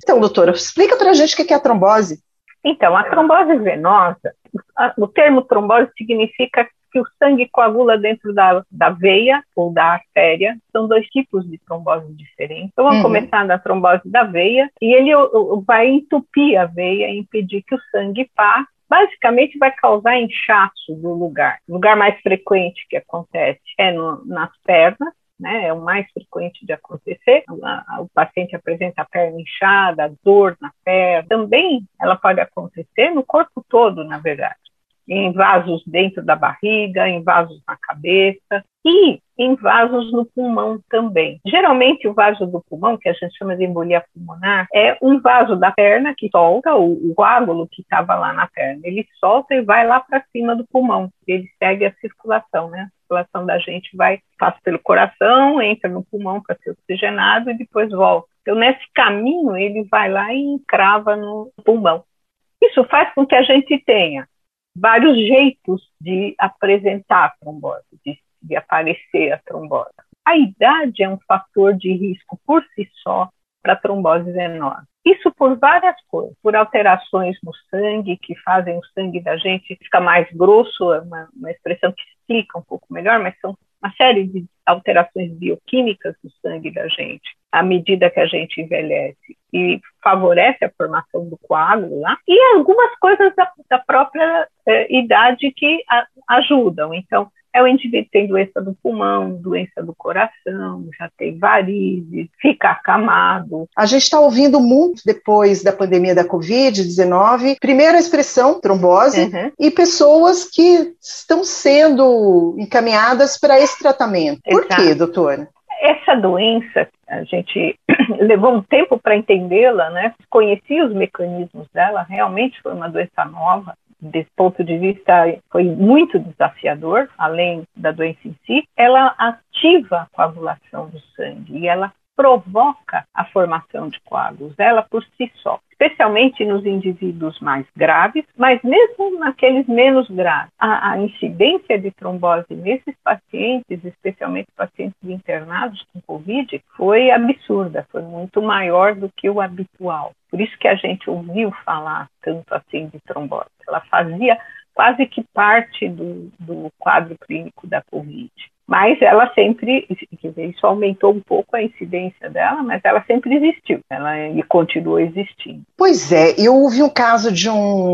Então, doutora, explica pra gente o que é a trombose. Então, a trombose venosa, o termo trombose significa que o sangue coagula dentro da veia ou da artéria. São dois tipos de trombose diferentes. Então, vamos começar na trombose da veia, e ele vai entupir a veia e impedir que o sangue passe. Basicamente, vai causar inchaço do lugar. O lugar mais frequente que acontece é nas pernas, né, é o mais frequente de acontecer. O paciente apresenta a perna inchada, dor na perna. Também ela pode acontecer no corpo todo, na verdade. Em vasos dentro da barriga, em vasos na cabeça e em vasos no pulmão também. Geralmente o vaso do pulmão, que a gente chama de embolia pulmonar, é um vaso da perna que solta, o coágulo que estava lá na perna, ele solta e vai lá para cima do pulmão. Ele segue a circulação, né? A circulação da gente passa pelo coração, entra no pulmão para ser oxigenado e depois volta. Então, nesse caminho, ele vai lá e encrava no pulmão. Isso faz com que a gente tenha vários jeitos de apresentar a trombose, de aparecer a trombose. A idade é um fator de risco por si só para a trombose venosa. Isso por várias coisas, por alterações no sangue, que fazem o sangue da gente ficar mais grosso, é uma expressão que explica um pouco melhor, mas são uma série de alterações bioquímicas do sangue da gente, à medida que a gente envelhece, e favorece a formação do coágulo lá, e algumas coisas da própria idade que ajudam. Então, o indivíduo tem doença do pulmão, doença do coração, já tem varizes, fica acamado. A gente está ouvindo muito depois da pandemia da Covid-19, primeiro a expressão trombose e pessoas que estão sendo encaminhadas para esse tratamento. Por quê, doutora? Essa doença, a gente levou um tempo para entendê-la, né? Conhecia os mecanismos dela, realmente foi uma doença nova. Desse ponto de vista, foi muito desafiador, além da doença em si. Ela ativa a coagulação do sangue e ela provoca a formação de coágulos, ela por si só, especialmente nos indivíduos mais graves, mas mesmo naqueles menos graves. A incidência de trombose nesses pacientes, especialmente pacientes internados com Covid, foi absurda, foi muito maior do que o habitual. Por isso que a gente ouviu falar tanto assim de trombose. Ela fazia quase que parte do quadro clínico da Covid. Mas ela sempre, isso aumentou um pouco a incidência dela, mas ela sempre existiu, ela continua existindo. Pois é, eu ouvi um caso de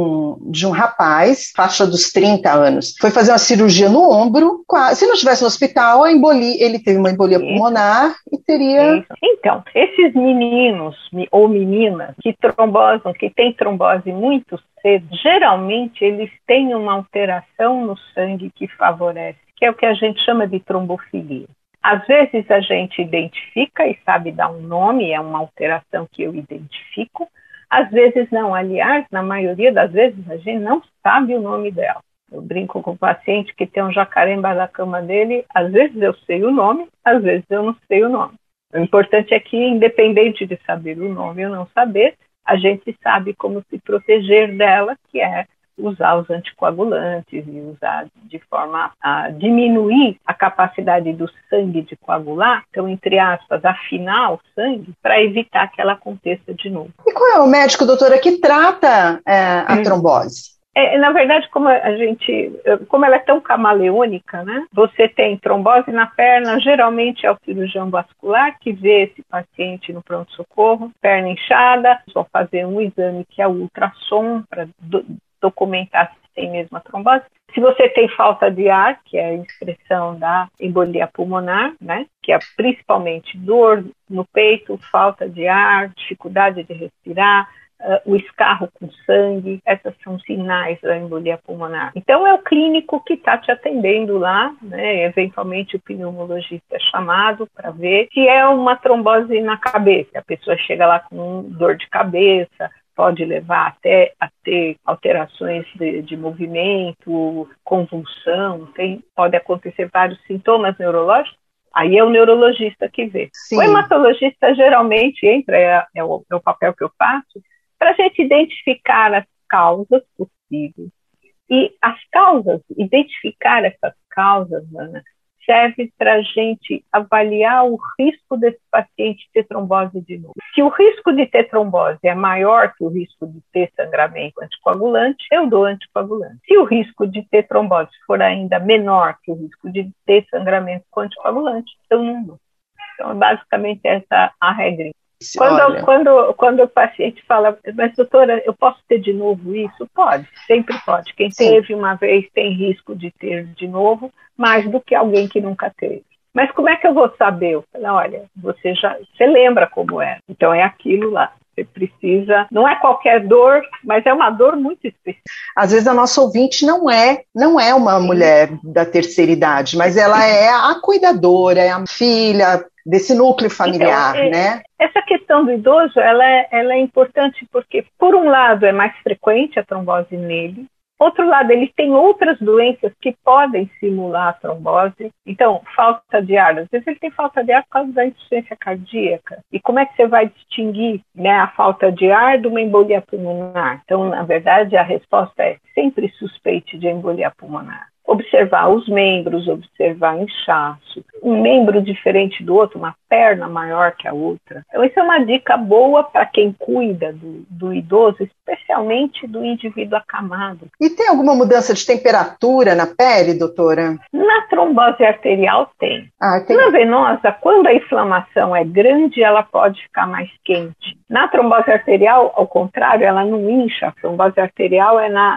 um rapaz, faixa dos 30 anos, foi fazer uma cirurgia no ombro, se não estivesse no hospital, ele teve uma embolia pulmonar e teria... Isso. Então, esses meninos ou meninas que têm trombose muito cedo, geralmente eles têm uma alteração no sangue que favorece, que é o que a gente chama de trombofilia. Às vezes a gente identifica e sabe dar um nome, é uma alteração que eu identifico. Às vezes não, aliás, na maioria das vezes a gente não sabe o nome dela. Eu brinco com o paciente que tem um jacaré embaixo da cama dele, às vezes eu sei o nome, às vezes eu não sei o nome. O importante é que, independente de saber o nome ou não saber, a gente sabe como se proteger dela, que é usar os anticoagulantes e usar de forma a diminuir a capacidade do sangue de coagular, então, entre aspas, afinar o sangue para evitar que ela aconteça de novo. E qual é o médico, doutora, que trata a trombose? Na verdade, como ela é tão camaleônica, né? Você tem trombose na perna, geralmente é o cirurgião vascular que vê esse paciente no pronto-socorro, perna inchada, vão fazer um exame que é o ultrassom para documentar se tem mesmo a trombose. Se você tem falta de ar, que é a expressão da embolia pulmonar, né? Que é principalmente dor no peito, falta de ar, dificuldade de respirar, o escarro com sangue, esses são sinais da embolia pulmonar. Então, é o clínico que está te atendendo lá, né? Eventualmente o pneumologista é chamado para ver se é uma trombose na cabeça. A pessoa chega lá com dor de cabeça, pode levar até a ter alterações de movimento, convulsão, pode acontecer vários sintomas neurológicos. Aí é o neurologista que vê. Sim. O hematologista geralmente entra, é o papel que eu faço, para a gente identificar as causas possíveis. E as causas, identificar essas causas, Ana, serve para a gente avaliar o risco desse paciente ter trombose de novo. Se o risco de ter trombose é maior que o risco de ter sangramento anticoagulante, eu dou anticoagulante. Se o risco de ter trombose for ainda menor que o risco de ter sangramento com anticoagulante, eu não dou. Então, é basicamente essa a regra. Quando o paciente fala, mas doutora, eu posso ter de novo isso? Pode, sempre pode. Quem teve uma vez tem risco de ter de novo, mais do que alguém que nunca teve. Mas como é que eu vou saber? Eu falo, olha, você lembra como era. Então é aquilo lá. Você precisa, não é qualquer dor, mas é uma dor muito específica. Às vezes a nossa ouvinte não é uma mulher da terceira idade, mas ela é a cuidadora, é a filha desse núcleo familiar, então, né? Essa questão do idoso, ela é importante porque, por um lado, é mais frequente a trombose nele. Outro lado, ele tem outras doenças que podem simular a trombose. Então, falta de ar. Às vezes ele tem falta de ar por causa da insuficiência cardíaca. E como é que você vai distinguir, né, a falta de ar de uma embolia pulmonar? Então, na verdade, a resposta é sempre suspeite de embolia pulmonar. Observar os membros, observar inchaço, um membro diferente do outro, uma perna maior que a outra. Então, isso é uma dica boa para quem cuida do idoso, especialmente do indivíduo acamado. E tem alguma mudança de temperatura na pele, doutora? Na trombose arterial tem. Tem. Na venosa, quando a inflamação é grande, ela pode ficar mais quente. Na trombose arterial, ao contrário, ela não incha. A trombose arterial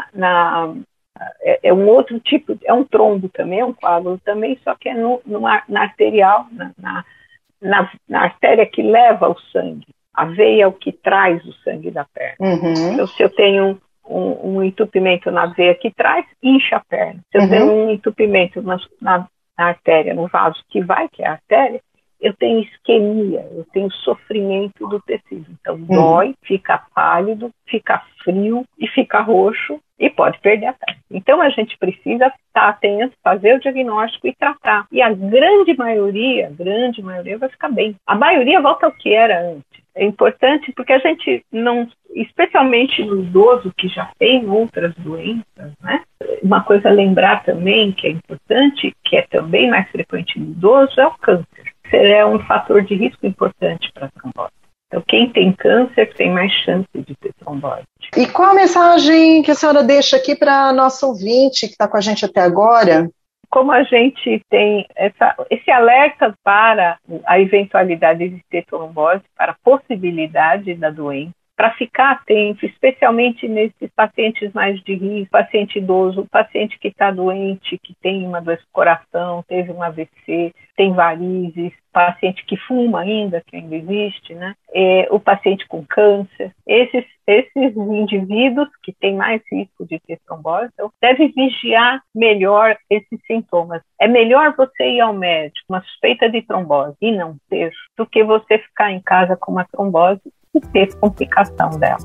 é um outro tipo, é um trombo também, é um coágulo também, só que é na arterial, na artéria que leva o sangue. A veia é o que traz o sangue da perna. Uhum. Então, se eu tenho um entupimento na veia que traz, incha a perna. Se eu tenho um entupimento na artéria, no vaso que é a artéria, eu tenho isquemia, eu tenho sofrimento do tecido. Então, dói, fica pálido, fica frio e fica roxo e pode perder a perna. Então, a gente precisa estar atento, fazer o diagnóstico e tratar. E a grande maioria vai ficar bem. A maioria volta ao que era antes. É importante porque a gente não, especialmente no idoso que já tem outras doenças, né? Uma coisa a lembrar também que é importante, que é também mais frequente no idoso, é o câncer. É um fator de risco importante para a trombose. Então, quem tem câncer tem mais chance de ter trombose. E qual a mensagem que a senhora deixa aqui para a nossa ouvinte que está com a gente até agora? Como a gente tem esse alerta para a eventualidade de ter trombose, para a possibilidade da doença, para ficar atento, especialmente nesses pacientes mais de risco, paciente idoso, paciente que está doente, que tem uma doença do coração, teve um AVC, tem varizes, paciente que fuma ainda, que ainda existe, né? O paciente com câncer. Esses indivíduos que têm mais risco de ter trombose, então, devem vigiar melhor esses sintomas. É melhor você ir ao médico, uma suspeita de trombose, e não ter, do que você ficar em casa com uma trombose e ter complicação dela.